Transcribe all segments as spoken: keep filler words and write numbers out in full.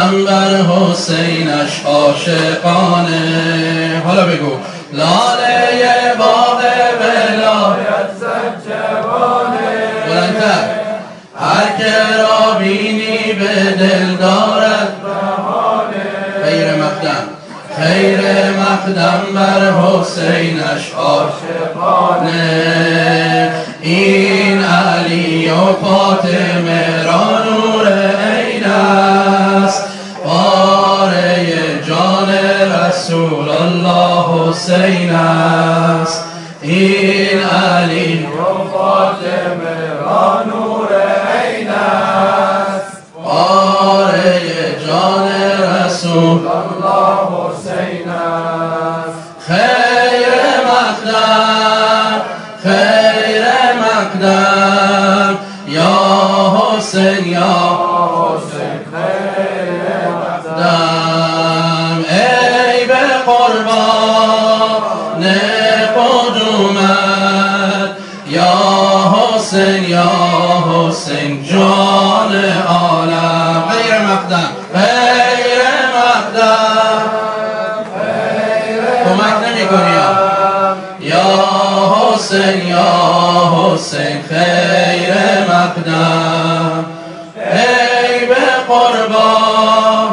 دم بر حسینش عاشقانه. حالا بگو لاله باغ ولایت زد جوانه. بلندتر. هر که را بینی به دل دارد بهانه. خیر مقدم خیر مقدم بر حسینش عاشقانه. این علی و فاطمه را نور عین است، پاره جان رسول الله حسین است. این علی و فاطمه را نور عین است، پاره جان رسول الله حسین است. خیر مقدم خیر مقدم یا حسین یا حسین خیر مقدم. ای به قربان قدومت یا حسین یا حسین جان عالم. خیر مقدم خیر مقدم کمک نمی کنیم یا حسین یا حسین خیر مقدم. ای به قربان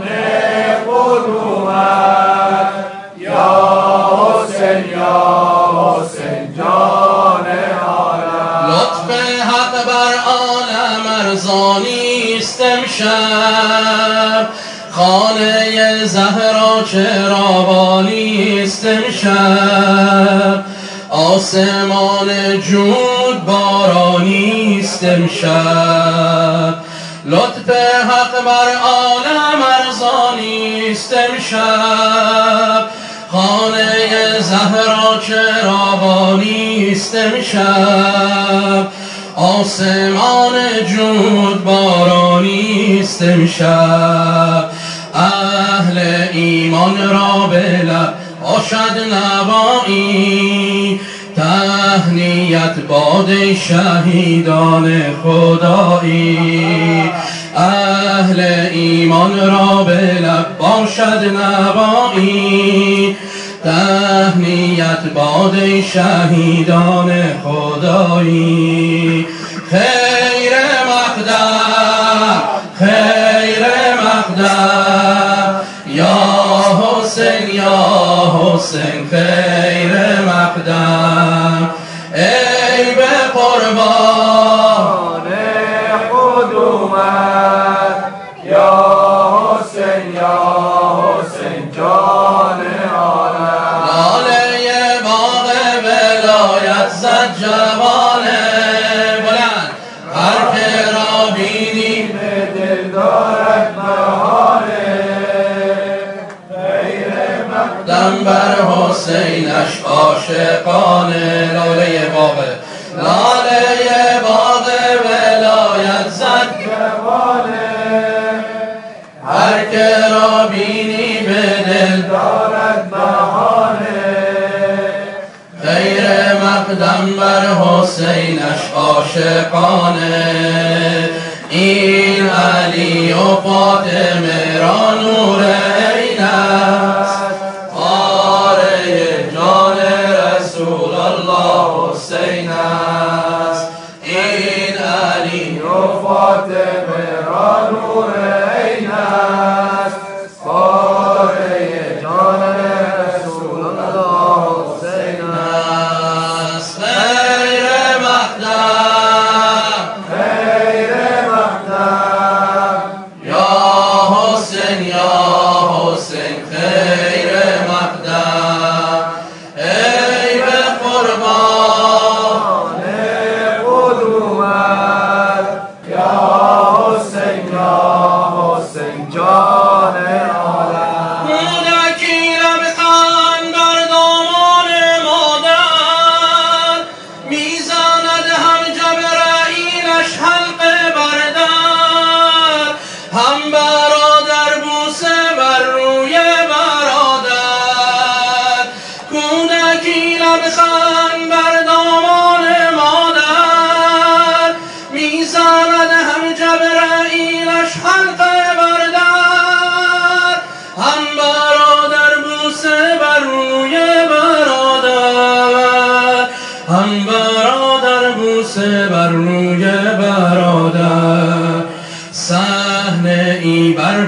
قدومت یا حسین یا حسین جان عالم. لطف حق بر عالم ارزانی است امشب، خانه زهرا چراغانی است امشب، آسمان جود بارانی است امشب. لطف حق بر عالم ارزانی است امشب، خانه زهرا چراغانی است امشب، آسمان جود بارانی است امشب. اهل ایمان را به لب باشد نوایی، تهنیت باد شهیدان خدایی. اهل ایمان را به لب باشد نوایی، تهنیت باد شهیدان خدایی. خیر مقدم خیر مقدم یا حسین یا حسین خیر مقدم. ای به قربان قدومت یا حسین یا حسین جان عالم. لاله باغ ولایت زد جوانه. بلند. هر که را بینی به دل دارد بهانه. خیر مقدم بر حسینش عاشقانه. لاله باغ لاله باغ ولایت زد جوانه. هر که را بینی به دل دارد بهانه. خیر مقدم بر حسینش عاشقانه. این علی و فاطمه را نور عین است، پاره جان رسول الله حسین است. این علی و فاطمه را نور عین است، پاره جان رسول الله حسین است. خیر مقدم خیر مقدم یا حسین یا حسین خیر مقدم. ای به قربان قدومت یا حسین یا حسین جان عالم. مونکی لبخند بر دامان مادر، میزند هم جبرائیلش حلقه بر در، هم برادر بوسه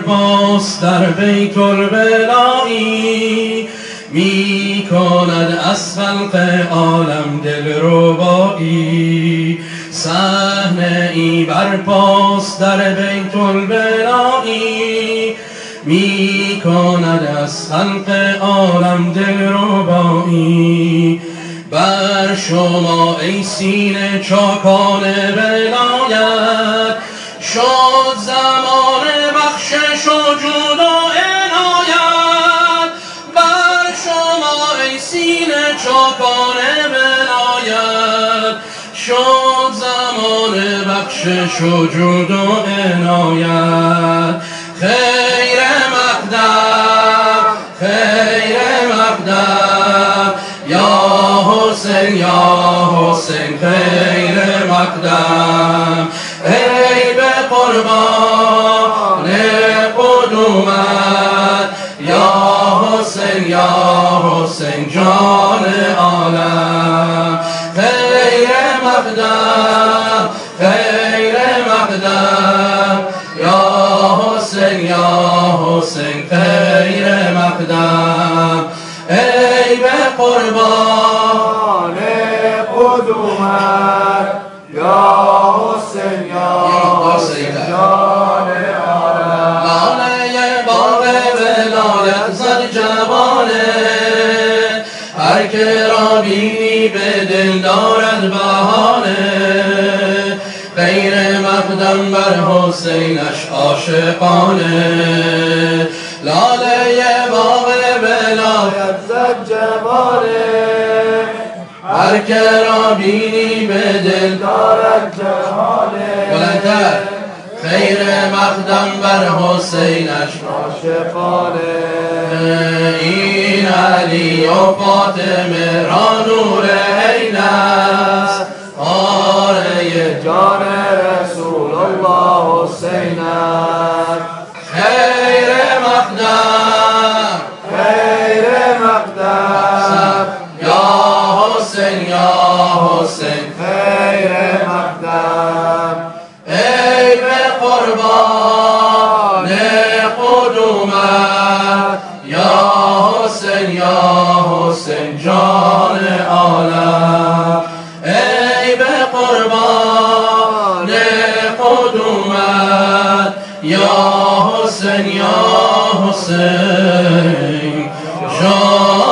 برپاست در بیت البلایی، می کند از خلق عالم دلربایی. صحنه ای برپاست در بیت البلایی، می کند از خلق عالم دلربایی. بر شما ای سینه چاکان ولایت، شد زمان بخشش و جود و عنایت. بر شما ای سینه چاکان ولایت، شد زمان بخشش و جود و عنایت. خیر مقدم خیر مقدم یا حسین یا حسین خیر مقدم. ای به قربان قدومت یا حسین یا حسین جان عالم. خیر مقدم خیر مقدم یا حسین یا حسین خیر مقدم. ای به قربان قدومت یا حسین یا حسین جان عالم. لاله باغ ولایت زد جوانه، هر که را بینی به دل دارد بهانه. غیر مقدم بر حسینش عاشقانه، لاله باغ ولایت زد جوانه، هر که را بینی به دل دارد جهانه. بلندتر. خیر مقدم بر حسینش عاشقانه. این علی و فاطمه را نور عین است، آره جان رسول الله حسین است. خیر مقدم خیر مقدم یا حسین یا حسین خیر مقدم. ای به قربان قدومت یا حسین یا حسین جان عالم. ای به قربان قدومت یا حسین یا حسین جان